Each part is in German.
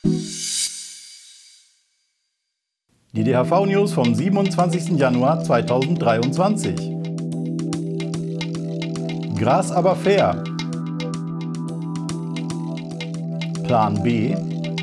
Die DHV-News vom 27. Januar 2023. Gras aber fair. Plan B.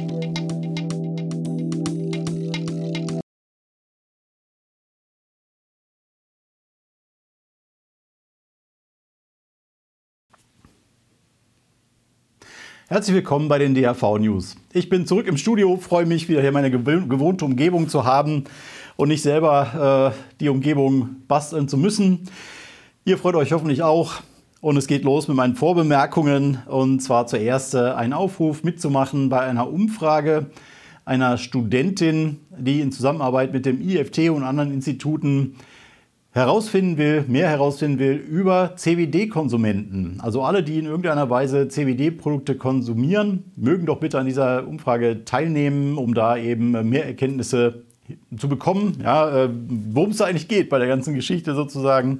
Herzlich willkommen bei den DHV-News. Ich bin zurück im Studio, freue mich, wieder hier meine gewohnte Umgebung zu haben und nicht selber die Umgebung basteln zu müssen. Ihr freut euch hoffentlich auch und es geht los mit meinen Vorbemerkungen. Und zwar zuerst ein Aufruf mitzumachen bei einer Umfrage einer Studentin, die in Zusammenarbeit mit dem IFT und anderen Instituten mehr herausfinden will über CBD-Konsumenten. Also alle, die in irgendeiner Weise CBD-Produkte konsumieren, mögen doch bitte an dieser Umfrage teilnehmen, um da eben mehr Erkenntnisse zu bekommen, ja, worum es da eigentlich geht bei der ganzen Geschichte sozusagen.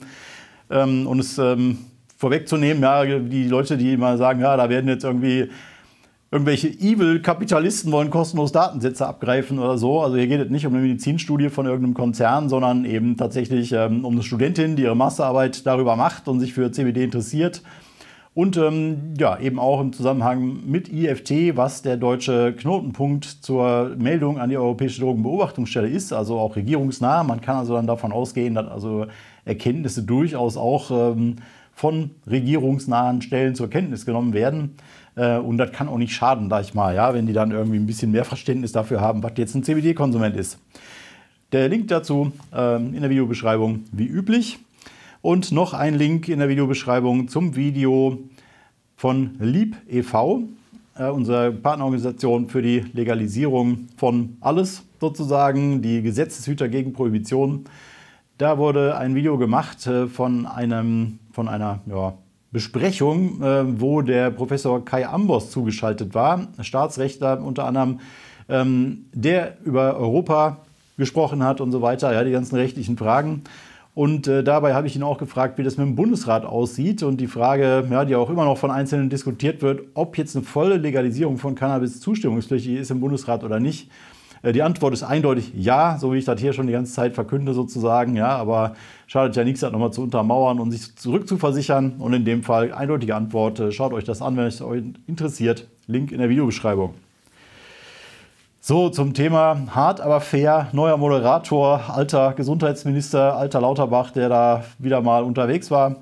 Und es vorwegzunehmen, ja, die Leute, die immer sagen, ja, da werden jetzt irgendwelche Evil-Kapitalisten wollen kostenlos Datensätze abgreifen oder so. Also hier geht es nicht um eine Medizinstudie von irgendeinem Konzern, sondern eben tatsächlich um eine Studentin, die ihre Masterarbeit darüber macht und sich für CBD interessiert. Und ja, eben auch im Zusammenhang mit IFT, was der deutsche Knotenpunkt zur Meldung an die Europäische Drogenbeobachtungsstelle ist, also auch regierungsnah. Man kann also dann davon ausgehen, dass also Erkenntnisse durchaus auch von regierungsnahen Stellen zur Kenntnis genommen werden. Und das kann auch nicht schaden, sag ich mal, ja, wenn die dann irgendwie ein bisschen mehr Verständnis dafür haben, was jetzt ein CBD-Konsument ist. Der Link dazu in der Videobeschreibung wie üblich. Und noch ein Link in der Videobeschreibung zum Video von LEAP e.V., unsere Partnerorganisation für die Legalisierung von alles sozusagen, die Gesetzeshüter gegen Prohibition. Da wurde ein Video gemacht von einer Besprechung, wo der Professor Kai Ambros zugeschaltet war, Staatsrechtler unter anderem, der über Europa gesprochen hat und so weiter, ja, die ganzen rechtlichen Fragen. Und dabei habe ich ihn auch gefragt, wie das mit dem Bundesrat aussieht. Und die Frage, ja, die auch immer noch von Einzelnen diskutiert wird, ob jetzt eine volle Legalisierung von Cannabis zustimmungspflichtig ist im Bundesrat oder nicht. Die Antwort ist eindeutig ja, so wie ich das hier schon die ganze Zeit verkünde sozusagen. Ja, aber schadet ja nichts, das nochmal zu untermauern und sich zurückzuversichern. Und in dem Fall eindeutige Antwort. Schaut euch das an, wenn es euch interessiert. Link in der Videobeschreibung. So, zum Thema hart, aber fair. Neuer Moderator, alter Gesundheitsminister, alter Lauterbach, der da wieder mal unterwegs war.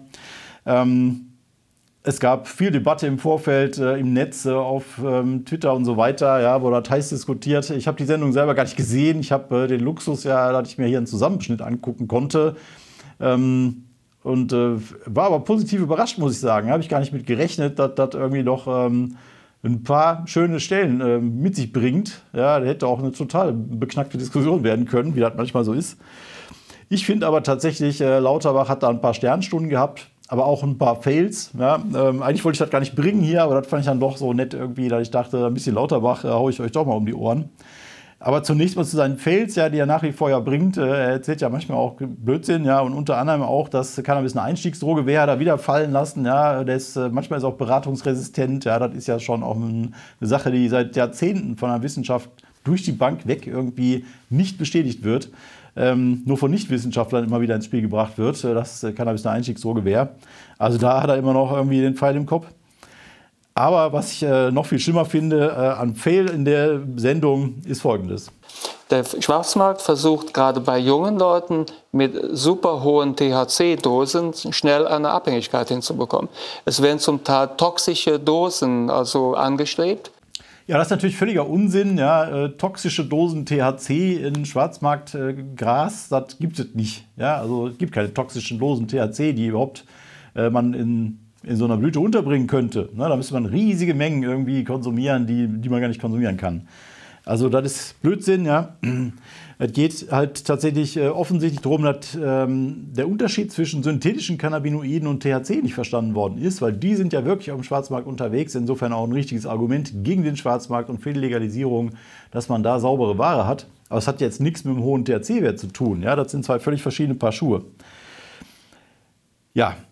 Es gab viel Debatte im Vorfeld im Netz, auf Twitter und so weiter, ja, wo das heiß diskutiert. Ich habe die Sendung selber gar nicht gesehen. Ich habe den Luxus, ja, dass ich mir hier einen Zusammenschnitt angucken konnte. Und war aber positiv überrascht, muss ich sagen. Habe ich gar nicht mit gerechnet, dass das irgendwie doch ein paar schöne Stellen mit sich bringt. Ja, das hätte auch eine total beknackte Diskussion werden können, wie das manchmal so ist. Ich finde aber tatsächlich, Lauterbach hat da ein paar Sternstunden gehabt, aber auch ein paar Fails. Ja. Eigentlich wollte ich das gar nicht bringen hier, aber das fand ich dann doch so nett irgendwie, dass ich dachte, ein bisschen Lauterbach haue ich euch doch mal um die Ohren. Aber zunächst mal zu seinen Fails, ja, die er nach wie vor ja bringt. Er erzählt ja manchmal auch Blödsinn, ja, und unter anderem auch, dass Cannabis eine Einstiegsdroge wäre, da wieder fallen lassen. Ja, manchmal ist auch beratungsresistent. Ja, das ist ja schon auch eine Sache, die seit Jahrzehnten von der Wissenschaft durch die Bank weg irgendwie nicht bestätigt wird. Nur von Nichtwissenschaftlern immer wieder ins Spiel gebracht wird, dass Cannabis eine Einstiegsdroge wäre. Also da hat er immer noch irgendwie den Pfeil im Kopf. Aber was ich noch viel schlimmer finde an Fail in der Sendung ist Folgendes. Der Schwarzmarkt versucht gerade bei jungen Leuten mit super hohen THC-Dosen schnell eine Abhängigkeit hinzubekommen. Es werden zum Teil toxische Dosen also angestrebt. Ja, das ist natürlich völliger Unsinn. Ja, toxische Dosen THC in Schwarzmarktgras, das gibt es nicht. Ja, also es gibt keine toxischen Dosen THC, die überhaupt man in so einer Blüte unterbringen könnte. Da müsste man riesige Mengen irgendwie konsumieren, die man gar nicht konsumieren kann. Also das ist Blödsinn, ja. Es geht halt tatsächlich offensichtlich darum, dass der Unterschied zwischen synthetischen Cannabinoiden und THC nicht verstanden worden ist, weil die sind ja wirklich auf dem Schwarzmarkt unterwegs. Insofern auch ein richtiges Argument gegen den Schwarzmarkt und für die Legalisierung, dass man da saubere Ware hat. Aber es hat jetzt nichts mit dem hohen THC-Wert zu tun. Ja, das sind zwei völlig verschiedene Paar Schuhe. Ja,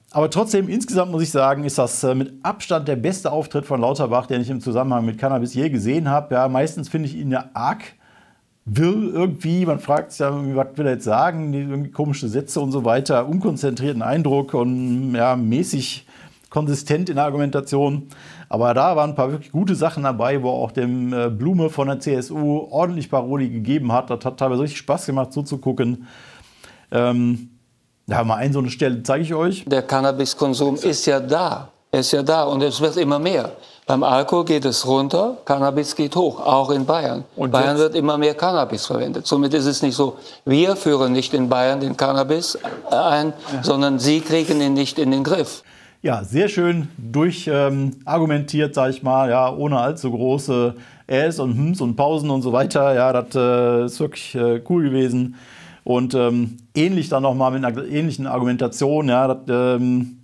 Aber trotzdem, insgesamt muss ich sagen, ist das mit Abstand der beste Auftritt von Lauterbach, den ich im Zusammenhang mit Cannabis je gesehen habe. Ja, meistens finde ich ihn ja arg wirr irgendwie. Man fragt sich ja, was will er jetzt sagen? Irgendwie komische Sätze und so weiter. Unkonzentrierten Eindruck und ja, mäßig konsistent in der Argumentation. Aber da waren ein paar wirklich gute Sachen dabei, wo auch dem Blume von der CSU ordentlich Paroli gegeben hat. Das hat teilweise richtig Spaß gemacht, so zu gucken. Ja, mal so eine Stelle zeige ich euch. Der Cannabiskonsum ist ja da. Und es wird immer mehr. Beim Alkohol geht es runter, Cannabis geht hoch, auch in Bayern. Und Bayern wird immer mehr Cannabis verwendet. Somit ist es nicht so, wir führen nicht in Bayern den Cannabis ein, sondern Sie kriegen ihn nicht in den Griff. Ja, sehr schön durchargumentiert, sage ich mal, ja, ohne allzu große Äs und Hms und Pausen und so weiter. Ja, das ist wirklich cool gewesen. Und ähnlich dann nochmal mit einer ähnlichen Argumentation, ja, dass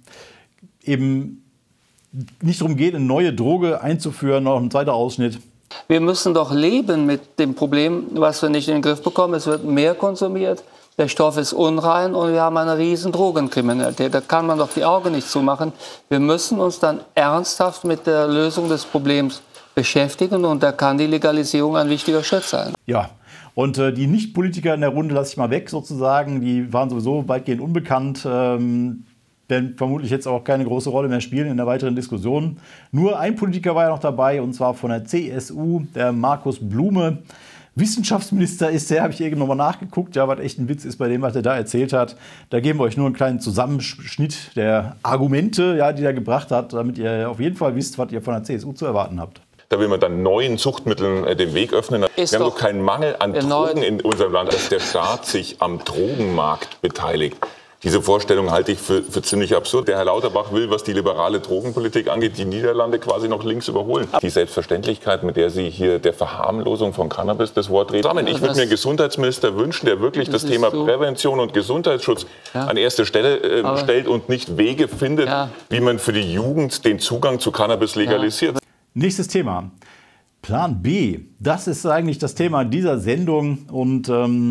eben nicht darum geht, eine neue Droge einzuführen, noch ein zweiter Ausschnitt. Wir müssen doch leben mit dem Problem, was wir nicht in den Griff bekommen. Es wird mehr konsumiert, der Stoff ist unrein und wir haben eine riesen Drogenkriminalität. Da kann man doch die Augen nicht zumachen. Wir müssen uns dann ernsthaft mit der Lösung des Problems beschäftigen und da kann die Legalisierung ein wichtiger Schritt sein. Ja. Und die Nicht-Politiker in der Runde lasse ich mal weg sozusagen. Die waren sowieso weitgehend unbekannt, werden vermutlich jetzt auch keine große Rolle mehr spielen in der weiteren Diskussion. Nur ein Politiker war ja noch dabei, und zwar von der CSU, der Markus Blume. Wissenschaftsminister ist der, habe ich eben nochmal nachgeguckt, ja, was echt ein Witz ist bei dem, was er da erzählt hat. Da geben wir euch nur einen kleinen Zusammenschnitt der Argumente, ja, die er gebracht hat, damit ihr auf jeden Fall wisst, was ihr von der CSU zu erwarten habt. Da will man dann neuen Zuchtmitteln den Weg öffnen. Wir haben doch keinen Mangel an Drogen in unserem Land, dass der Staat sich am Drogenmarkt beteiligt. Diese Vorstellung halte ich für ziemlich absurd. Der Herr Lauterbach will, was die liberale Drogenpolitik angeht, die Niederlande quasi noch links überholen. Die Selbstverständlichkeit, mit der Sie hier der Verharmlosung von Cannabis das Wort reden. Ich würde mir einen Gesundheitsminister wünschen, der wirklich das Thema Prävention und Gesundheitsschutz an erste Stelle stellt und nicht Wege findet, wie man für die Jugend den Zugang zu Cannabis legalisiert. Nächstes Thema. Plan B. Das ist eigentlich das Thema dieser Sendung und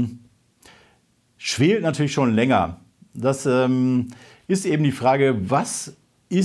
schwelt natürlich schon länger. Das ist eben die Frage, was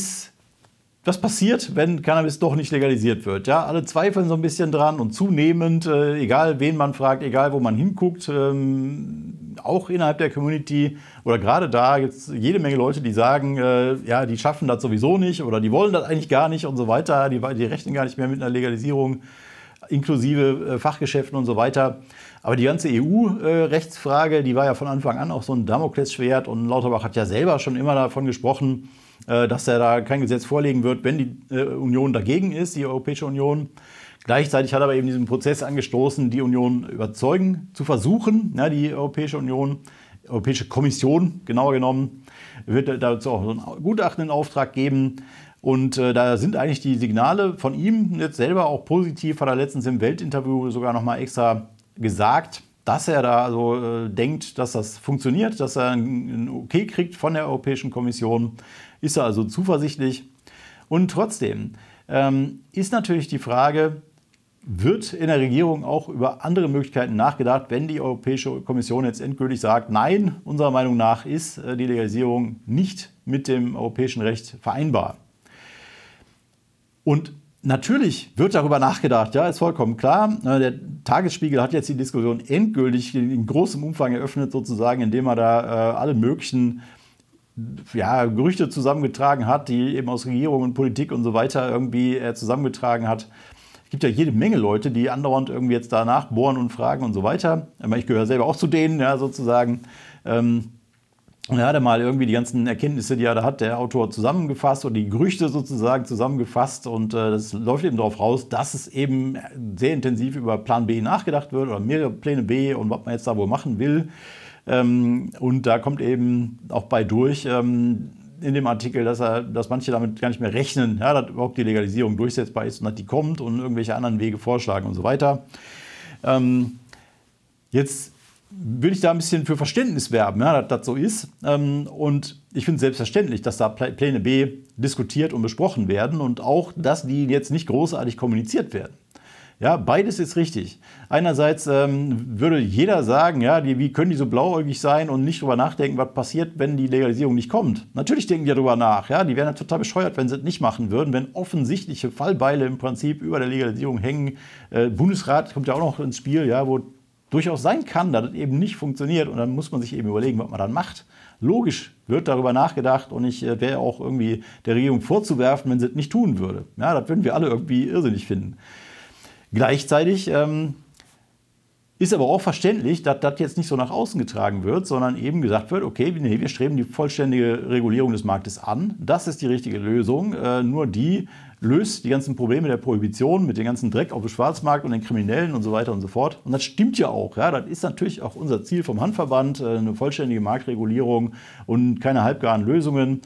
passiert, wenn Cannabis doch nicht legalisiert wird. Ja, alle zweifeln so ein bisschen dran und zunehmend, egal wen man fragt, egal wo man hinguckt, auch innerhalb der Community oder gerade da gibt es jede Menge Leute, die sagen, ja, die schaffen das sowieso nicht oder die wollen das eigentlich gar nicht und so weiter. Die rechnen gar nicht mehr mit einer Legalisierung, inklusive Fachgeschäften und so weiter. Aber die ganze EU-Rechtsfrage, die war ja von Anfang an auch so ein Damoklesschwert und Lauterbach hat ja selber schon immer davon gesprochen, dass er da kein Gesetz vorlegen wird, wenn die Union dagegen ist, die Europäische Union. Gleichzeitig hat er aber eben diesen Prozess angestoßen, die Union überzeugen zu versuchen. Ja, die Europäische Kommission, genauer genommen, wird dazu auch ein Gutachten in Auftrag geben. Und da sind eigentlich die Signale von ihm jetzt selber auch positiv. Hat er letztens im Weltinterview sogar nochmal extra gesagt, dass er da also denkt, dass das funktioniert, dass er ein Okay kriegt von der Europäischen Kommission. Ist er also zuversichtlich. Und trotzdem ist natürlich die Frage, wird in der Regierung auch über andere Möglichkeiten nachgedacht, wenn die Europäische Kommission jetzt endgültig sagt, nein, unserer Meinung nach ist die Legalisierung nicht mit dem europäischen Recht vereinbar. Und natürlich wird darüber nachgedacht, ja, ist vollkommen klar. Der Tagesspiegel hat jetzt die Diskussion endgültig in großem Umfang eröffnet, sozusagen, indem er da alle möglichen Gerüchte zusammengetragen hat, die eben aus Regierung und Politik und so weiter irgendwie zusammengetragen hat. Es gibt ja jede Menge Leute, die andauernd irgendwie jetzt da nachbohren und fragen und so weiter. Ich gehöre selber auch zu denen, ja, sozusagen. Und er hat mal irgendwie die ganzen Erkenntnisse, die er da hat, der Autor zusammengefasst oder die Gerüchte sozusagen zusammengefasst. Und das läuft eben darauf raus, dass es eben sehr intensiv über Plan B nachgedacht wird oder mehrere Pläne B und was man jetzt da wohl machen will. Und da kommt eben auch bei durch in dem Artikel, dass manche damit gar nicht mehr rechnen, ja, dass überhaupt die Legalisierung durchsetzbar ist und dass die kommt und irgendwelche anderen Wege vorschlagen und so weiter. Jetzt will ich da ein bisschen für Verständnis werben, ja, dass das so ist. Und ich finde es selbstverständlich, dass da Pläne B diskutiert und besprochen werden und auch, dass die jetzt nicht großartig kommuniziert werden. Ja, beides ist richtig. Einerseits würde jeder sagen, ja, wie können die so blauäugig sein und nicht drüber nachdenken, was passiert, wenn die Legalisierung nicht kommt. Natürlich denken die darüber nach. Ja, die wären total bescheuert, wenn sie es nicht machen würden, wenn offensichtliche Fallbeile im Prinzip über der Legalisierung hängen. Bundesrat kommt ja auch noch ins Spiel, ja, wo durchaus sein kann, dass es eben nicht funktioniert. Und dann muss man sich eben überlegen, was man dann macht. Logisch wird darüber nachgedacht und ich wäre auch irgendwie der Regierung vorzuwerfen, wenn sie es nicht tun würde. Ja, das würden wir alle irgendwie irrsinnig finden. Gleichzeitig ist aber auch verständlich, dass das jetzt nicht so nach außen getragen wird, sondern eben gesagt wird, okay, nee, wir streben die vollständige Regulierung des Marktes an. Das ist die richtige Lösung. Nur die löst die ganzen Probleme der Prohibition mit dem ganzen Dreck auf dem Schwarzmarkt und den Kriminellen und so weiter und so fort. Und das stimmt ja auch. Ja, das ist natürlich auch unser Ziel vom Handverband, eine vollständige Marktregulierung und keine halbgaren Lösungen.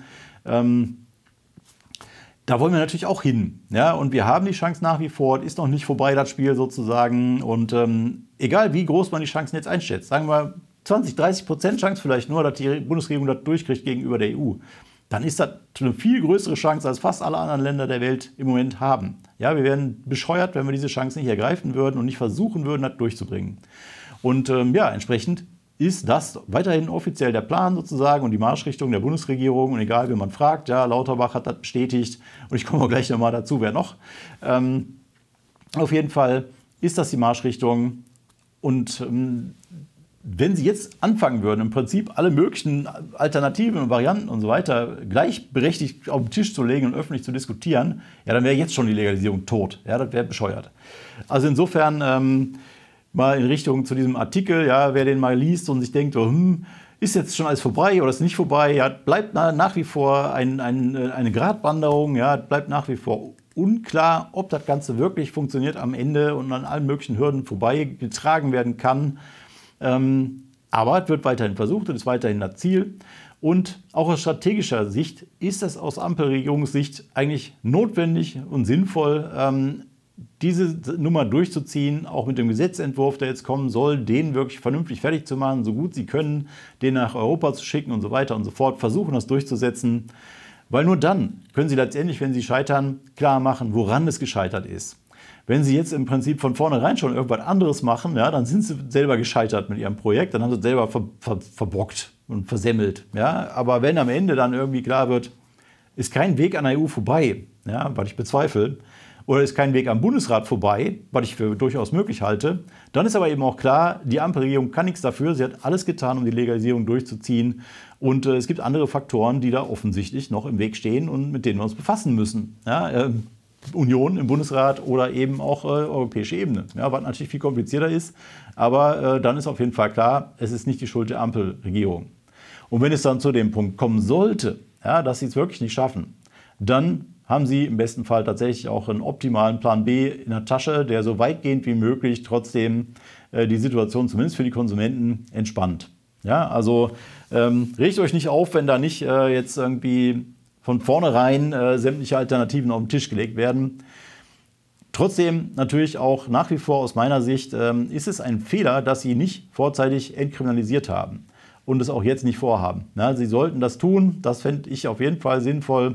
Da wollen wir natürlich auch hin. Ja? Und wir haben die Chance nach wie vor, ist noch nicht vorbei, das Spiel sozusagen. Und egal wie groß man die Chancen jetzt einschätzt, sagen wir 20-30% Chance vielleicht nur, dass die Bundesregierung das durchkriegt gegenüber der EU, dann ist das eine viel größere Chance, als fast alle anderen Länder der Welt im Moment haben. Ja, wir wären bescheuert, wenn wir diese Chance nicht ergreifen würden und nicht versuchen würden, das durchzubringen. Und entsprechend ist das weiterhin offiziell der Plan sozusagen und die Marschrichtung der Bundesregierung. Und egal, wen man fragt, ja, Lauterbach hat das bestätigt und ich komme auch gleich nochmal dazu, wer noch. Auf jeden Fall ist das die Marschrichtung. Und wenn Sie jetzt anfangen würden, im Prinzip alle möglichen Alternativen und Varianten und so weiter gleichberechtigt auf den Tisch zu legen und öffentlich zu diskutieren, ja, dann wäre jetzt schon die Legalisierung tot. Ja, das wäre bescheuert. Also insofern mal in Richtung zu diesem Artikel, ja, wer den mal liest und sich denkt, ist jetzt schon alles vorbei oder ist nicht vorbei, ja, bleibt nach wie vor eine Gratwanderung, ja, bleibt nach wie vor unklar, ob das Ganze wirklich funktioniert am Ende und an allen möglichen Hürden vorbei getragen werden kann. Aber es wird weiterhin versucht und ist weiterhin das Ziel. Und auch aus strategischer Sicht ist es aus Ampelregierungssicht eigentlich notwendig und sinnvoll, diese Nummer durchzuziehen, auch mit dem Gesetzentwurf, der jetzt kommen soll, den wirklich vernünftig fertig zu machen, so gut sie können, den nach Europa zu schicken und so weiter und so fort, versuchen das durchzusetzen. Weil nur dann können sie letztendlich, wenn sie scheitern, klar machen, woran es gescheitert ist. Wenn sie jetzt im Prinzip von vornherein schon irgendwas anderes machen, ja, dann sind sie selber gescheitert mit ihrem Projekt, dann haben sie es selber verbockt und versemmelt. Ja. Aber wenn am Ende dann irgendwie klar wird, ist kein Weg an der EU vorbei, ja, was ich bezweifle, oder ist kein Weg am Bundesrat vorbei, was ich für durchaus möglich halte, dann ist aber eben auch klar, die Ampelregierung kann nichts dafür. Sie hat alles getan, um die Legalisierung durchzuziehen. Und es gibt andere Faktoren, die da offensichtlich noch im Weg stehen und mit denen wir uns befassen müssen. Ja, Union im Bundesrat oder eben auch europäische Ebene. Ja, was natürlich viel komplizierter ist. Aber dann ist auf jeden Fall klar, es ist nicht die Schuld der Ampelregierung. Und wenn es dann zu dem Punkt kommen sollte, ja, dass sie es wirklich nicht schaffen, dann haben Sie im besten Fall tatsächlich auch einen optimalen Plan B in der Tasche, der so weitgehend wie möglich trotzdem die Situation zumindest für die Konsumenten entspannt. Ja, also regt euch nicht auf, wenn da nicht jetzt irgendwie von vornherein sämtliche Alternativen auf den Tisch gelegt werden. Trotzdem natürlich auch nach wie vor aus meiner Sicht ist es ein Fehler, dass Sie nicht vorzeitig entkriminalisiert haben und es auch jetzt nicht vorhaben. Ja, Sie sollten das tun, das fände ich auf jeden Fall sinnvoll.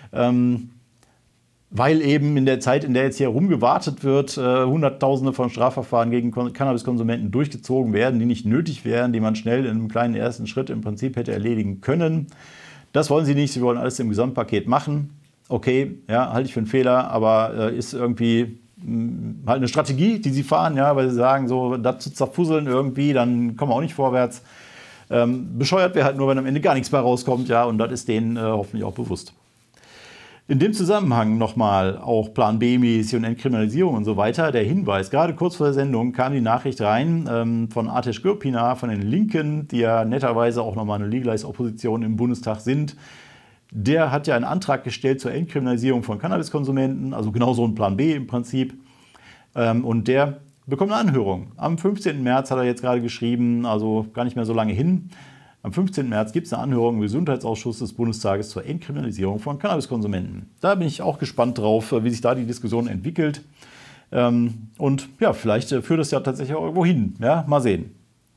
Weil eben in der Zeit, in der jetzt hier rumgewartet wird, Hunderttausende von Strafverfahren gegen Cannabiskonsumenten durchgezogen werden, die nicht nötig wären, die man schnell in einem kleinen ersten Schritt im Prinzip hätte erledigen können. Das wollen Sie nicht, Sie wollen alles im Gesamtpaket machen. Okay, ja, halte ich für einen Fehler, aber ist irgendwie halt eine Strategie, die Sie fahren, ja, weil Sie sagen, so das zu zerfusseln irgendwie, dann kommen wir auch nicht vorwärts. Bescheuert wäre halt nur, wenn am Ende gar nichts mehr rauskommt, ja, und das ist denen hoffentlich auch bewusst. In dem Zusammenhang nochmal auch Plan B-mäßig und Entkriminalisierung und so weiter. Der Hinweis, gerade kurz vor der Sendung kam die Nachricht rein von Ateş Gürpınar von den Linken, die ja netterweise auch nochmal eine Legalize-Opposition im Bundestag sind. Der hat ja einen Antrag gestellt zur Entkriminalisierung von Cannabiskonsumenten, also genau so ein Plan B im Prinzip. Und der bekommt eine Anhörung. Am 15. März hat er jetzt gerade geschrieben, also gar nicht mehr so lange hin. Am 15. März gibt es eine Anhörung im Gesundheitsausschuss des Bundestages zur Entkriminalisierung von Cannabiskonsumenten. Da bin ich auch gespannt drauf, wie sich da die Diskussion entwickelt. Und ja, vielleicht führt es ja tatsächlich auch irgendwo hin. Ja, mal sehen.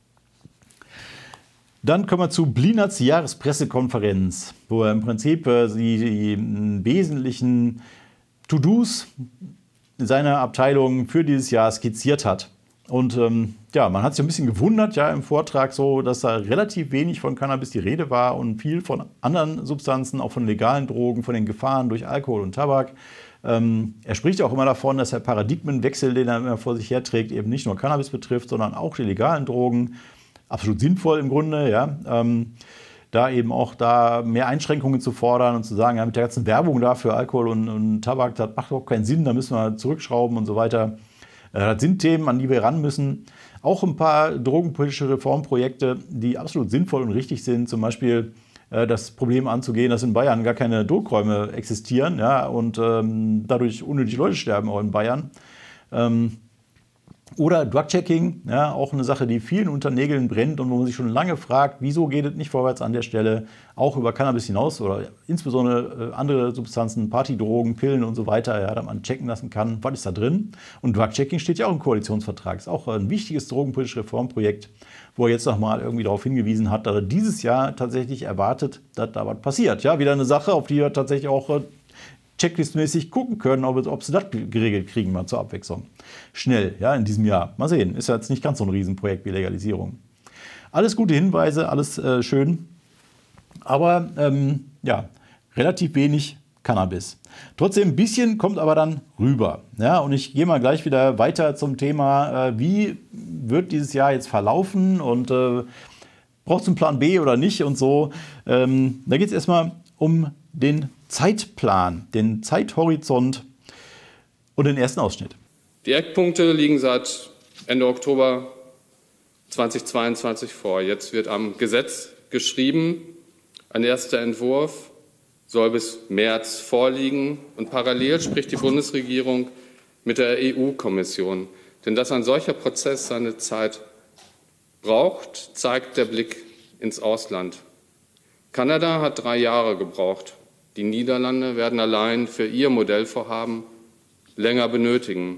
Dann kommen wir zu Blinnerts Jahrespressekonferenz, wo er im Prinzip die wesentlichen To-Dos seine Abteilung für dieses Jahr skizziert hat. Und man hat sich ein bisschen gewundert, ja, im Vortrag so, dass da relativ wenig von Cannabis die Rede war und viel von anderen Substanzen, auch von legalen Drogen, von den Gefahren durch Alkohol und Tabak. Er spricht auch immer davon, dass der Paradigmenwechsel, den er immer vor sich herträgt, eben nicht nur Cannabis betrifft, sondern auch die legalen Drogen. Absolut sinnvoll im Grunde, ja. Da eben auch mehr Einschränkungen zu fordern und zu sagen, ja, mit der ganzen Werbung da für Alkohol und Tabak, das macht auch keinen Sinn, da müssen wir zurückschrauben und so weiter. Das sind Themen, an die wir ran müssen. Auch ein paar drogenpolitische Reformprojekte, die absolut sinnvoll und richtig sind. Zum Beispiel das Problem anzugehen, dass in Bayern gar keine Druckräume existieren, ja, und dadurch unnötig Leute sterben auch in Bayern. Oder Drug-Checking, ja, auch eine Sache, die vielen unter Nägeln brennt und wo man sich schon lange fragt, wieso geht es nicht vorwärts an der Stelle, auch über Cannabis hinaus oder insbesondere andere Substanzen, Partydrogen, Pillen und so weiter, ja, da man checken lassen kann, was ist da drin. Und Drug-Checking steht ja auch im Koalitionsvertrag, ist auch ein wichtiges drogenpolitisches Reformprojekt, wo er jetzt nochmal irgendwie darauf hingewiesen hat, dass er dieses Jahr tatsächlich erwartet, dass da was passiert. Ja, wieder eine Sache, auf die wir tatsächlich auch checklistmäßig gucken können, ob sie das geregelt kriegen, mal zur Abwechslung. Schnell, ja, in diesem Jahr. Mal sehen, ist ja jetzt nicht ganz so ein Riesenprojekt wie Legalisierung. Alles gute Hinweise, alles schön, aber relativ wenig Cannabis. Trotzdem ein bisschen kommt aber dann rüber. Ja, und ich gehe mal gleich wieder weiter zum Thema, wie wird dieses Jahr jetzt verlaufen und braucht es einen Plan B oder nicht und so. Da geht es erstmal um den Zeitplan, den Zeithorizont und den ersten Ausschnitt. Die Eckpunkte liegen seit Ende Oktober 2022 vor. Jetzt wird am Gesetz geschrieben. Ein erster Entwurf soll bis März vorliegen. Und parallel spricht die Bundesregierung mit der EU-Kommission. Denn dass ein solcher Prozess seine Zeit braucht, zeigt der Blick ins Ausland. Kanada hat 3 Jahre gebraucht. Die Niederlande werden allein für ihr Modellvorhaben länger benötigen.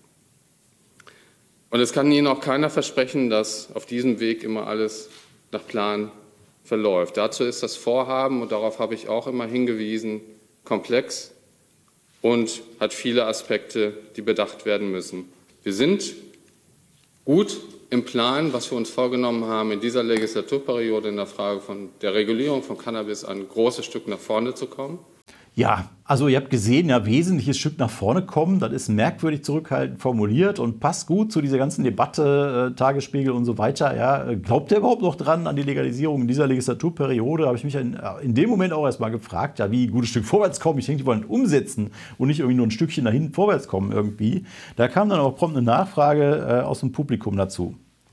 Und es kann Ihnen auch keiner versprechen, dass auf diesem Weg immer alles nach Plan verläuft. Dazu ist das Vorhaben, und darauf habe ich auch immer hingewiesen, komplex und hat viele Aspekte, die bedacht werden müssen. Wir sind gut im Plan, was wir uns vorgenommen haben, in dieser Legislaturperiode in der Frage von der Regulierung von Cannabis ein großes Stück nach vorne zu kommen. Ja, also ihr habt gesehen, ja, wesentliches Stück nach vorne kommen. Das ist merkwürdig zurückhaltend formuliert und passt gut zu dieser ganzen Debatte, Tagesspiegel und so weiter. Ja, glaubt ihr überhaupt noch dran an die Legalisierung in dieser Legislaturperiode? Da habe ich mich in dem Moment auch erstmal gefragt, ja, wie ein gutes Stück vorwärts kommen. Ich denke, die wollen umsetzen und nicht irgendwie nur ein Stückchen dahin vorwärts kommen irgendwie. Da kam dann auch prompt eine Nachfrage aus dem Publikum dazu.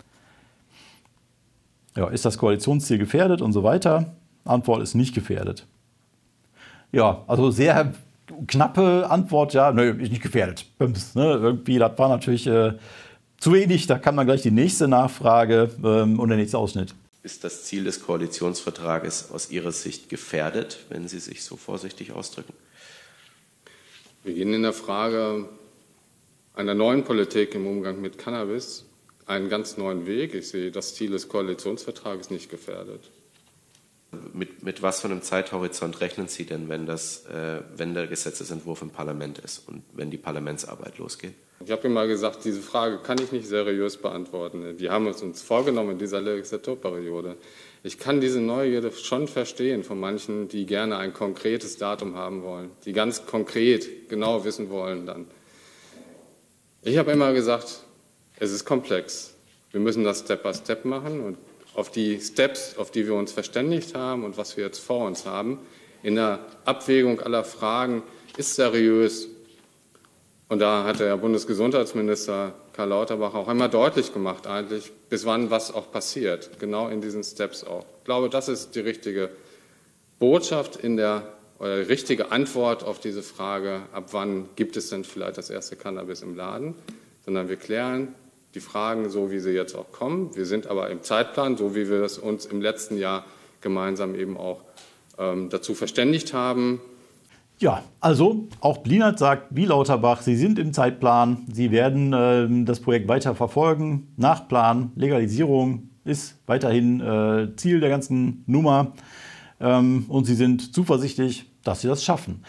Ja, ist das Koalitionsziel gefährdet und so weiter? Antwort ist nicht gefährdet. Ja, also sehr knappe Antwort, ja, nö, ist nicht gefährdet. Irgendwie, das war natürlich zu wenig, da kam dann gleich die nächste Nachfrage und der nächste Ausschnitt. Ist das Ziel des Koalitionsvertrages aus Ihrer Sicht gefährdet, wenn Sie sich so vorsichtig ausdrücken? Wir gehen in der Frage einer neuen Politik im Umgang mit Cannabis einen ganz neuen Weg. Ich sehe das Ziel des Koalitionsvertrages nicht gefährdet. Mit was für einem Zeithorizont rechnen Sie denn, wenn der Gesetzesentwurf im Parlament ist und wenn die Parlamentsarbeit losgeht? Ich habe Ihnen mal gesagt, diese Frage kann ich nicht seriös beantworten. Wir haben es uns vorgenommen in dieser Legislaturperiode. Ich kann diese Neugierde schon verstehen von manchen, die gerne ein konkretes Datum haben wollen, die ganz konkret genau wissen wollen dann. Ich habe immer gesagt, es ist komplex. Wir müssen das Step by Step machen und auf die Steps, auf die wir uns verständigt haben und was wir jetzt vor uns haben, in der Abwägung aller Fragen, ist seriös. Und da hat der Bundesgesundheitsminister Karl Lauterbach auch einmal deutlich gemacht, eigentlich, bis wann was auch passiert, genau in diesen Steps auch. Ich glaube, das ist die richtige Botschaft oder die richtige Antwort auf diese Frage, ab wann gibt es denn vielleicht das erste Cannabis im Laden, sondern wir klären die Fragen so, wie sie jetzt auch kommen. Wir sind aber im Zeitplan, so wie wir es uns im letzten Jahr gemeinsam eben auch dazu verständigt haben. Ja, also auch Blinert sagt, wie Lauterbach, Sie sind im Zeitplan, Sie werden das Projekt weiter verfolgen, nach Plan. Legalisierung ist weiterhin Ziel der ganzen Nummer und Sie sind zuversichtlich, dass Sie das schaffen.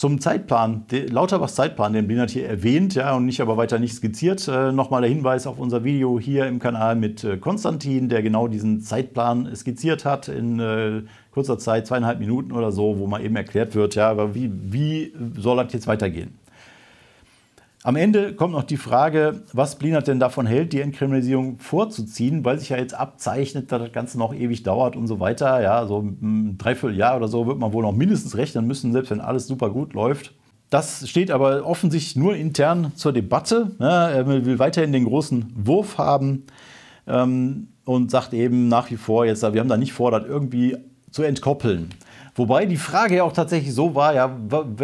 Zum Zeitplan, Lauterbachs Zeitplan, den Blinert hier erwähnt, ja, und aber weiter nicht skizziert. Nochmal der Hinweis auf unser Video hier im Kanal mit Konstantin, der genau diesen Zeitplan skizziert hat in kurzer Zeit, 2,5 Minuten oder so, wo mal eben erklärt wird, ja, aber wie soll das jetzt weitergehen? Am Ende kommt noch die Frage, was Blinert denn davon hält, die Entkriminalisierung vorzuziehen, weil sich ja jetzt abzeichnet, dass das Ganze noch ewig dauert und so weiter. Ja, so ein Dreivierteljahr oder so wird man wohl noch mindestens rechnen müssen, selbst wenn alles super gut läuft. Das steht aber offensichtlich nur intern zur Debatte. Ja, er will weiterhin den großen Wurf haben und sagt eben nach wie vor, jetzt, wir haben da nicht vor, das irgendwie zu entkoppeln. Wobei die Frage ja auch tatsächlich so war, ja,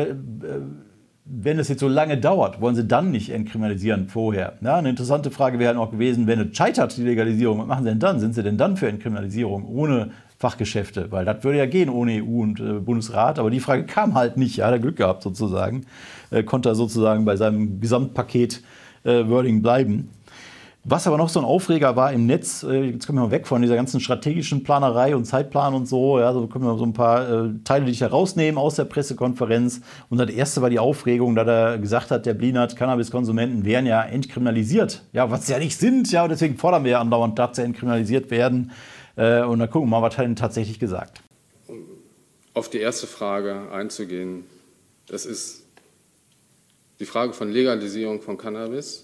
wenn es jetzt so lange dauert, wollen Sie dann nicht entkriminalisieren vorher? Ja, eine interessante Frage wäre noch gewesen, wenn es scheitert, die Legalisierung, was machen Sie denn dann? Sind Sie denn dann für Entkriminalisierung ohne Fachgeschäfte? Weil das würde ja gehen ohne EU und Bundesrat, aber die Frage kam halt nicht. Ja, hat er Glück gehabt sozusagen. Konnte er sozusagen bei seinem Gesamtpaket Wording bleiben. Was aber noch so ein Aufreger war im Netz, jetzt kommen wir mal weg von dieser ganzen strategischen Planerei und Zeitplan und so, ja, so können wir so ein paar Teile, die ich herausnehmen aus der Pressekonferenz. Und das erste war die Aufregung, da er gesagt hat, der Blinert, Cannabiskonsumenten wären ja entkriminalisiert. Ja, was sie ja nicht sind, ja, und deswegen fordern wir ja andauernd, dass sie entkriminalisiert werden. Und dann gucken wir mal, was hat er denn tatsächlich gesagt. Um auf die erste Frage einzugehen, das ist die Frage von Legalisierung von Cannabis.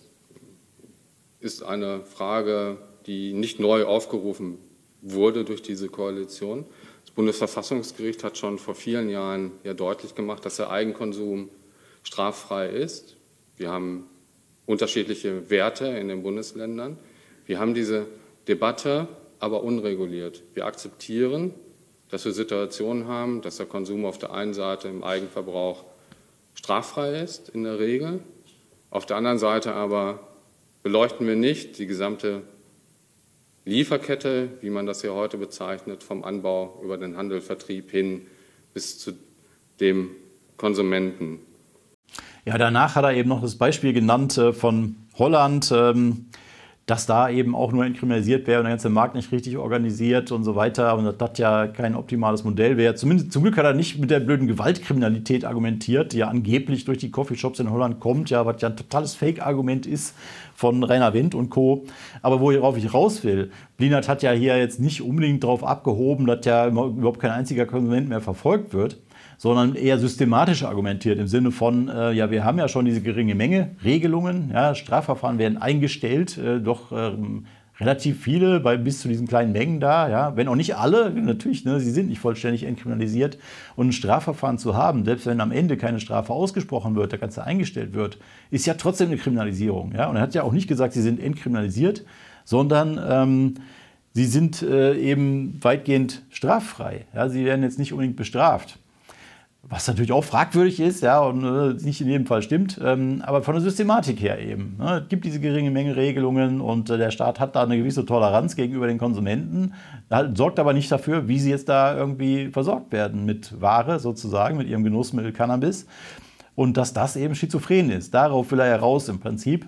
Ist eine Frage, die nicht neu aufgerufen wurde durch diese Koalition. Das Bundesverfassungsgericht hat schon vor vielen Jahren ja deutlich gemacht, dass der Eigenkonsum straffrei ist. Wir haben unterschiedliche Werte in den Bundesländern. Wir haben diese Debatte aber unreguliert. Wir akzeptieren, dass wir Situationen haben, dass der Konsum auf der einen Seite im Eigenverbrauch straffrei ist, in der Regel. Auf der anderen Seite aber beleuchten wir nicht die gesamte Lieferkette, wie man das hier heute bezeichnet, vom Anbau über den Handel, Vertrieb hin bis zu dem Konsumenten. Ja, danach hat er eben noch das Beispiel genannt von Holland, dass da eben auch nur entkriminalisiert wäre und der ganze Markt nicht richtig organisiert und so weiter und dass das ja kein optimales Modell wäre. Zumindest zum Glück hat er nicht mit der blöden Gewaltkriminalität argumentiert, die ja angeblich durch die Coffeeshops in Holland kommt, ja, was ja ein totales Fake-Argument ist von Rainer Wendt und Co. Aber worauf ich raus will, Blinert hat ja hier jetzt nicht unbedingt darauf abgehoben, dass ja überhaupt kein einziger Konsument mehr verfolgt wird, sondern eher systematisch argumentiert im Sinne von, ja, wir haben ja schon diese geringe Menge Regelungen, ja, Strafverfahren werden eingestellt, doch relativ viele bis zu diesen kleinen Mengen da, ja, wenn auch nicht alle, natürlich, ne, sie sind nicht vollständig entkriminalisiert und ein Strafverfahren zu haben, selbst wenn am Ende keine Strafe ausgesprochen wird, der Ganze eingestellt wird, ist ja trotzdem eine Kriminalisierung, ja, und er hat ja auch nicht gesagt, sie sind entkriminalisiert, sondern sie sind eben weitgehend straffrei, ja, sie werden jetzt nicht unbedingt bestraft. Was natürlich auch fragwürdig ist, ja, und nicht in jedem Fall stimmt, aber von der Systematik her eben. Ne, es gibt diese geringe Menge Regelungen und der Staat hat da eine gewisse Toleranz gegenüber den Konsumenten, sorgt aber nicht dafür, wie sie jetzt da irgendwie versorgt werden mit Ware sozusagen, mit ihrem Genussmittel Cannabis und dass das eben schizophren ist. Darauf will er ja raus im Prinzip.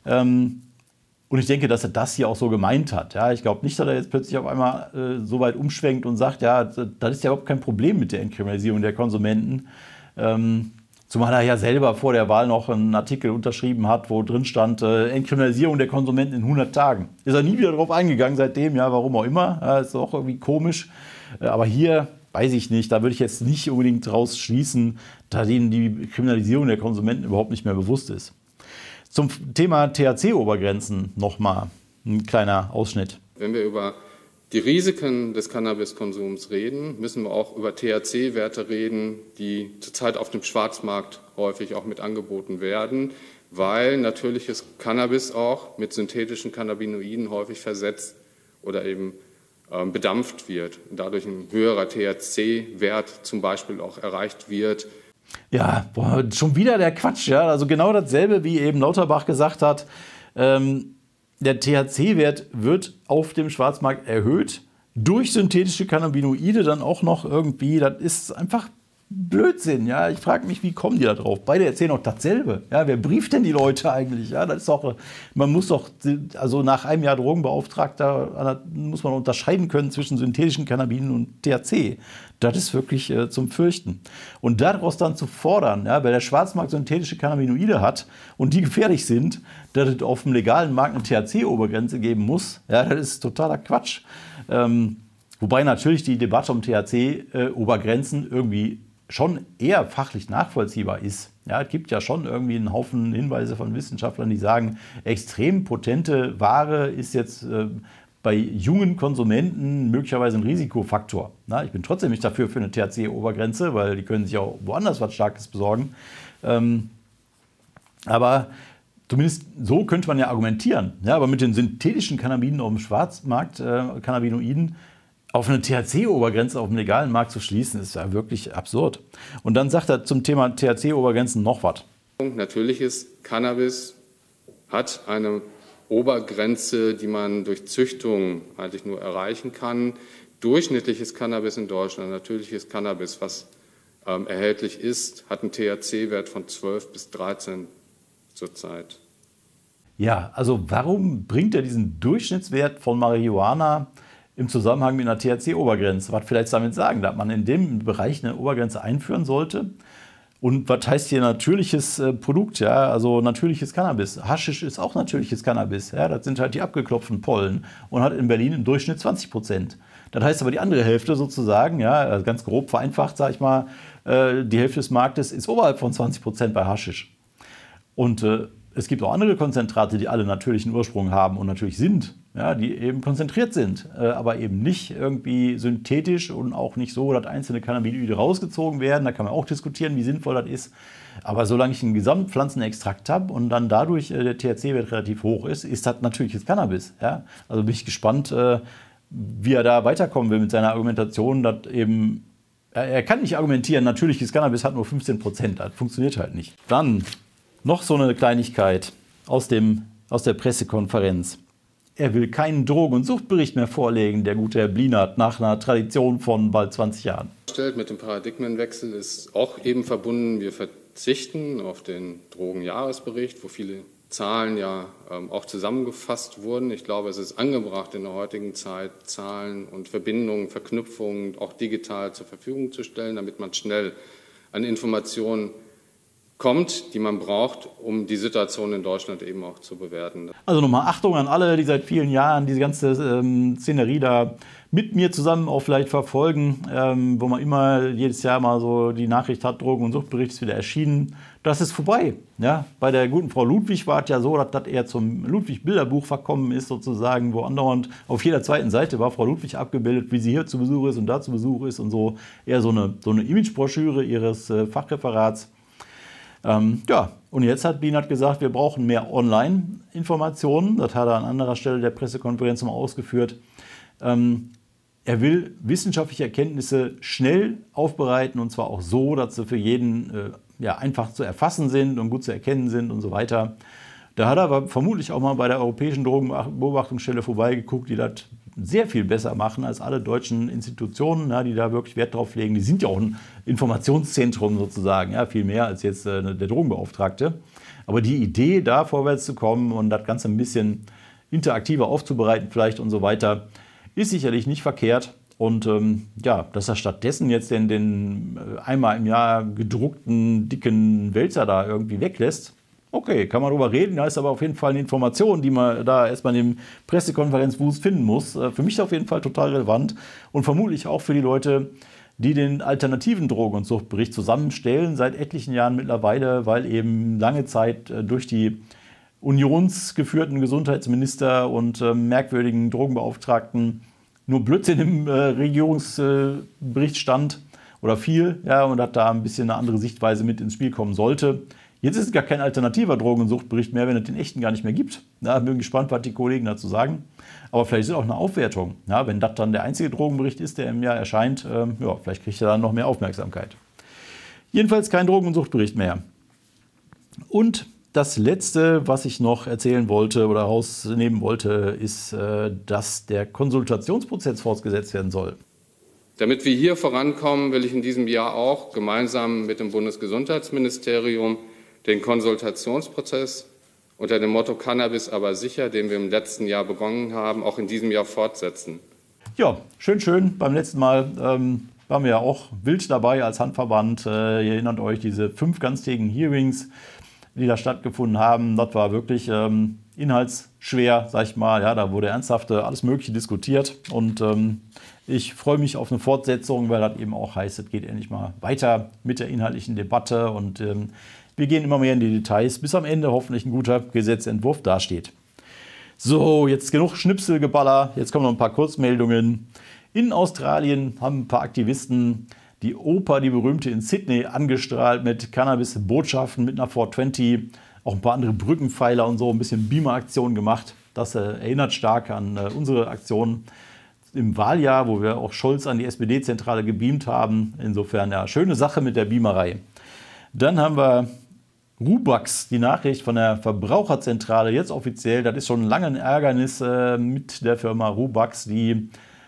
Und ich denke, dass er das hier auch so gemeint hat. Ja, ich glaube nicht, dass er jetzt plötzlich auf einmal so weit umschwenkt und sagt, ja, das ist ja überhaupt kein Problem mit der Entkriminalisierung der Konsumenten. Zumal er ja selber vor der Wahl noch einen Artikel unterschrieben hat, wo drin stand, Entkriminalisierung der Konsumenten in 100 Tagen. Ist er nie wieder drauf eingegangen seitdem, ja, warum auch immer. Ja, ist auch irgendwie komisch. Aber hier weiß ich nicht, da würde ich jetzt nicht unbedingt draus schließen, da denen die Kriminalisierung der Konsumenten überhaupt nicht mehr bewusst ist. Zum Thema THC-Obergrenzen nochmal ein kleiner Ausschnitt. Wenn wir über die Risiken des Cannabiskonsums reden, müssen wir auch über THC-Werte reden, die zurzeit auf dem Schwarzmarkt häufig auch mit angeboten werden, weil natürliches Cannabis auch mit synthetischen Cannabinoiden häufig versetzt oder eben bedampft wird und dadurch ein höherer THC-Wert zum Beispiel auch erreicht wird. Ja, schon wieder der Quatsch, ja. Also genau dasselbe, wie eben Lauterbach gesagt hat. Der THC-Wert wird auf dem Schwarzmarkt erhöht, durch synthetische Cannabinoide dann auch noch irgendwie. Das ist einfach Blödsinn, ja. Ich frage mich, wie kommen die da drauf? Beide erzählen auch dasselbe. Ja, wer brieft denn die Leute eigentlich? Ja, das ist doch, man muss doch, also nach einem Jahr Drogenbeauftragter muss man unterscheiden können zwischen synthetischen Cannabinoiden und THC. Das ist wirklich zum Fürchten. Und daraus dann zu fordern, ja, weil der Schwarzmarkt synthetische Cannabinoide hat und die gefährlich sind, dass es auf dem legalen Markt eine THC-Obergrenze geben muss, ja, das ist totaler Quatsch. Wobei natürlich die Debatte um THC-Obergrenzen irgendwie schon eher fachlich nachvollziehbar ist. Ja, es gibt ja schon irgendwie einen Haufen Hinweise von Wissenschaftlern, die sagen, extrem potente Ware ist jetzt bei jungen Konsumenten möglicherweise ein Risikofaktor. Na, ich bin trotzdem nicht dafür für eine THC-Obergrenze, weil die können sich auch woanders was Starkes besorgen. Aber zumindest so könnte man ja argumentieren. Ja, aber mit den synthetischen Cannabinoiden auf dem Schwarzmarkt, Cannabinoiden, auf eine THC-Obergrenze auf dem legalen Markt zu schließen, ist ja wirklich absurd. Und dann sagt er zum Thema THC-Obergrenzen noch was. Natürliches Cannabis hat eine Obergrenze, die man durch Züchtung eigentlich nur erreichen kann. Durchschnittliches Cannabis in Deutschland, natürliches Cannabis, was erhältlich ist, hat einen THC-Wert von 12 bis 13 zurzeit. Ja, also warum bringt er diesen Durchschnittswert von Marihuana im Zusammenhang mit einer THC-Obergrenze? Was vielleicht damit sagen, dass man in dem Bereich eine Obergrenze einführen sollte? Und was heißt hier natürliches Produkt? Ja? Also natürliches Cannabis. Haschisch ist auch natürliches Cannabis. Ja? Das sind halt die abgeklopften Pollen und hat in Berlin im Durchschnitt 20%. Das heißt aber die andere Hälfte sozusagen, ja, ganz grob vereinfacht, sage ich mal, die Hälfte des Marktes ist oberhalb von 20% bei Haschisch. Und es gibt auch andere Konzentrate, die alle natürlichen Ursprung haben und natürlich sind, ja, die eben konzentriert sind, aber eben nicht irgendwie synthetisch und auch nicht so, dass einzelne Cannabinoide rausgezogen werden. Da kann man auch diskutieren, wie sinnvoll das ist. Aber solange ich einen Gesamtpflanzenextrakt habe und dann dadurch der THC-Wert relativ hoch ist, ist das natürliches Cannabis. Ja? Also bin ich gespannt, wie er da weiterkommen will mit seiner Argumentation, dass eben, er kann nicht argumentieren, natürliches Cannabis hat nur 15%. Das funktioniert halt nicht. Dann noch so eine Kleinigkeit aus der Pressekonferenz. Er will keinen Drogen- und Suchtbericht mehr vorlegen, der gute Herr Blinert, nach einer Tradition von bald 20 Jahren. Mit dem Paradigmenwechsel ist auch eben verbunden, wir verzichten auf den Drogenjahresbericht, wo viele Zahlen ja auch zusammengefasst wurden. Ich glaube, es ist angebracht, in der heutigen Zeit Zahlen und Verbindungen, Verknüpfungen auch digital zur Verfügung zu stellen, damit man schnell an Informationen kommt, die man braucht, um die Situation in Deutschland eben auch zu bewerten. Also nochmal Achtung an alle, die seit vielen Jahren diese ganze Szenerie da mit mir zusammen auch vielleicht verfolgen, wo man immer jedes Jahr mal so die Nachricht hat, Drogen- und Suchtbericht ist wieder erschienen. Das ist vorbei. Ja? Bei der guten Frau Ludwig war es ja so, dass das eher zum Ludwig-Bilderbuch verkommen ist sozusagen, wo andauernd auf jeder zweiten Seite war Frau Ludwig abgebildet, wie sie hier zu Besuch ist und da zu Besuch ist und so. Eher so eine Imagebroschüre ihres Fachreferats. Ja, und jetzt hat Blinert gesagt, wir brauchen mehr Online-Informationen. Das hat er an anderer Stelle der Pressekonferenz mal ausgeführt. Er will wissenschaftliche Erkenntnisse schnell aufbereiten und zwar auch so, dass sie für jeden einfach zu erfassen sind und gut zu erkennen sind und so weiter. Da hat er aber vermutlich auch mal bei der Europäischen Drogenbeobachtungsstelle vorbeigeguckt, die das sehr viel besser machen als alle deutschen Institutionen, ja, die da wirklich Wert drauf legen. Die sind ja auch ein Informationszentrum sozusagen, ja, viel mehr als jetzt der Drogenbeauftragte. Aber die Idee, da vorwärts zu kommen und das Ganze ein bisschen interaktiver aufzubereiten vielleicht und so weiter, ist sicherlich nicht verkehrt. Und dass er stattdessen jetzt den einmal im Jahr gedruckten, dicken Wälzer da irgendwie weglässt, okay, kann man drüber reden, da ist aber auf jeden Fall eine Information, die man da erstmal in dem Pressekonferenzwust finden muss. Für mich auf jeden Fall total relevant und vermutlich auch für die Leute, die den alternativen Drogen- und Suchtbericht zusammenstellen, seit etlichen Jahren mittlerweile, weil eben lange Zeit durch die unionsgeführten Gesundheitsminister und merkwürdigen Drogenbeauftragten nur Blödsinn im Regierungsbericht stand oder viel, ja, und dass da ein bisschen eine andere Sichtweise mit ins Spiel kommen sollte. Jetzt ist es gar kein alternativer Drogen- und Suchtbericht mehr, wenn es den echten gar nicht mehr gibt. Ja, bin gespannt, was die Kollegen dazu sagen. Aber vielleicht ist es auch eine Aufwertung. Ja, wenn das dann der einzige Drogenbericht ist, der im Jahr erscheint, vielleicht kriegt er dann noch mehr Aufmerksamkeit. Jedenfalls kein Drogen- und Suchtbericht mehr. Und das Letzte, was ich noch erzählen wollte oder rausnehmen wollte, ist, dass der Konsultationsprozess fortgesetzt werden soll. Damit wir hier vorankommen, will ich in diesem Jahr auch gemeinsam mit dem Bundesgesundheitsministerium den Konsultationsprozess unter dem Motto Cannabis aber sicher, den wir im letzten Jahr begonnen haben, auch in diesem Jahr fortsetzen. Ja, schön. Beim letzten Mal waren wir ja auch wild dabei als Handverband. Ihr erinnert euch, diese 5 ganztägigen Hearings, die da stattgefunden haben. Das war wirklich inhaltsschwer, sag ich mal. Ja, da wurde ernsthaft alles Mögliche diskutiert. Und ich freue mich auf eine Fortsetzung, weil das eben auch heißt, es geht endlich mal weiter mit der inhaltlichen Debatte. Und wir gehen immer mehr in die Details, bis am Ende hoffentlich ein guter Gesetzentwurf dasteht. So, jetzt genug Schnipselgeballer. Jetzt kommen noch ein paar Kurzmeldungen. In Australien haben ein paar Aktivisten die Oper, die berühmte in Sydney, angestrahlt mit Cannabis-Botschaften, mit einer 420, auch ein paar andere Brückenpfeiler und so, ein bisschen Beamer-Aktion gemacht. Das erinnert stark an unsere Aktion im Wahljahr, wo wir auch Scholz an die SPD-Zentrale gebeamt haben. Insofern ja, schöne Sache mit der Beamerei. Dann haben wir Rubax, die Nachricht von der Verbraucherzentrale, jetzt offiziell. Das ist schon lange ein Ärgernis mit der Firma Rubax, die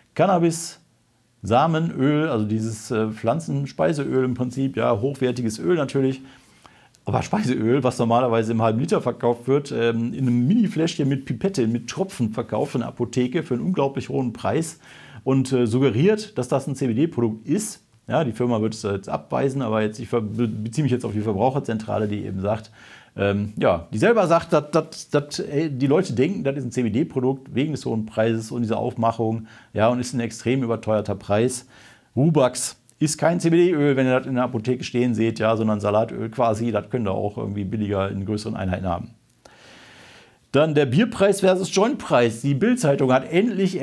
Cannabis-Samenöl, also dieses Pflanzenspeiseöl im Prinzip, ja, hochwertiges Öl natürlich, aber Speiseöl, was normalerweise im halben Liter verkauft wird, in einem Mini-Fläschchen mit Pipette, mit Tropfen verkauft in der Apotheke für einen unglaublich hohen Preis und suggeriert, dass das ein CBD-Produkt ist. Ja, die Firma wird es jetzt abweisen, aber jetzt, ich beziehe mich jetzt auf die Verbraucherzentrale, die eben sagt, die selber sagt, dass die Leute denken, das ist ein CBD-Produkt wegen des hohen Preises und dieser Aufmachung, ja, und ist ein extrem überteuerter Preis. Rubax ist kein CBD-Öl, wenn ihr das in der Apotheke stehen seht, ja, sondern Salatöl quasi, das könnt ihr auch irgendwie billiger in größeren Einheiten haben. Dann der Bierpreis versus Jointpreis. Die Bild-Zeitung hat endlich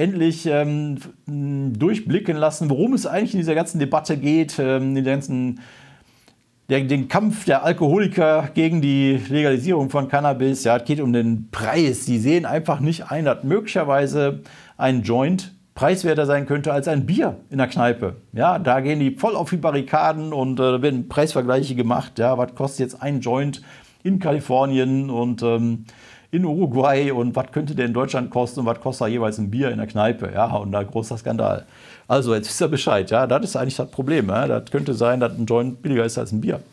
durchblicken lassen, worum es eigentlich in dieser ganzen Debatte geht, den Kampf der Alkoholiker gegen die Legalisierung von Cannabis. Ja, es geht um den Preis. Sie sehen einfach nicht ein, dass möglicherweise ein Joint preiswerter sein könnte als ein Bier in der Kneipe. Ja, da gehen die voll auf die Barrikaden und werden Preisvergleiche gemacht. Ja, was kostet jetzt ein Joint in Kalifornien und in Uruguay und was könnte der in Deutschland kosten und was kostet da jeweils ein Bier in der Kneipe. Ja, und da großer Skandal. Also jetzt wisst ihr Bescheid. Ja, das ist eigentlich das Problem. Ja. Das könnte sein, dass ein Joint billiger ist als ein Bier.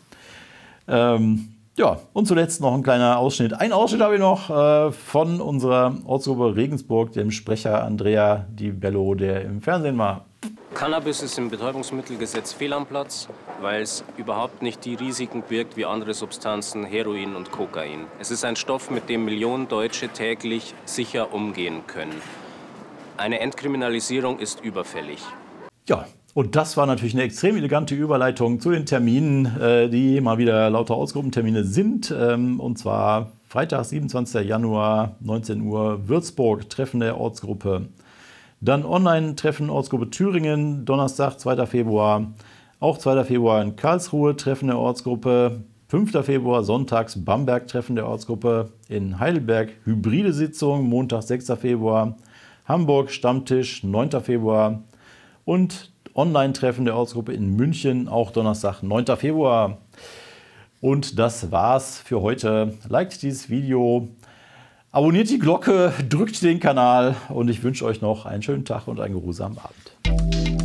Und zuletzt noch ein kleiner Ausschnitt. Einen Ausschnitt habe ich noch von unserer Ortsgruppe Regensburg, dem Sprecher Andrea Di Bello, der im Fernsehen war. Cannabis ist im Betäubungsmittelgesetz fehl am Platz, weil es überhaupt nicht die Risiken birgt wie andere Substanzen, Heroin und Kokain. Es ist ein Stoff, mit dem Millionen Deutsche täglich sicher umgehen können. Eine Entkriminalisierung ist überfällig. Ja, und das war natürlich eine extrem elegante Überleitung zu den Terminen, die mal wieder lauter Ortsgruppentermine sind. Und zwar Freitag, 27. Januar, 19 Uhr, Würzburg, Treffen der Ortsgruppe. Dann Online-Treffen Ortsgruppe Thüringen, Donnerstag, 2. Februar. Auch 2. Februar in Karlsruhe, Treffen der Ortsgruppe. 5. Februar, sonntags Bamberg, Treffen der Ortsgruppe. In Heidelberg, hybride Sitzung, Montag, 6. Februar. Hamburg, Stammtisch, 9. Februar. Und Online-Treffen der Ortsgruppe in München, auch Donnerstag, 9. Februar. Und das war's für heute. Liked dieses Video. Abonniert die Glocke, drückt den Kanal und ich wünsche euch noch einen schönen Tag und einen geruhsamen Abend.